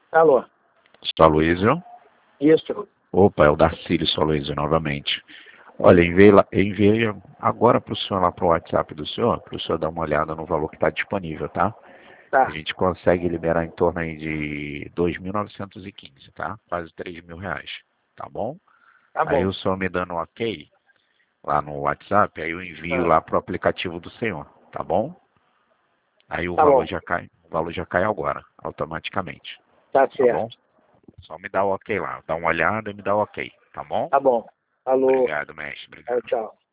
Alô? Só Luísio? Isso. Opa, é o Darcílio Só Luísio novamente. Olha, enviei agora para o senhor lá para o WhatsApp do senhor, para o senhor dar uma olhada no valor que está disponível, tá? A Tá. gente consegue liberar em torno aí de 2.915, tá? Quase R$ 3.000, tá bom? Tá Aí bom. o senhor me dando um ok lá no WhatsApp, aí eu envio Ah, lá pro aplicativo do senhor, tá bom? Aí tá bom. o valor já cai agora, automaticamente, Tá tá bom? certo. Só me dá o ok lá, dá uma olhada e me dá o ok, tá bom? Tá bom. Alô. Obrigado, mestre, Tchau, obrigado. tchau.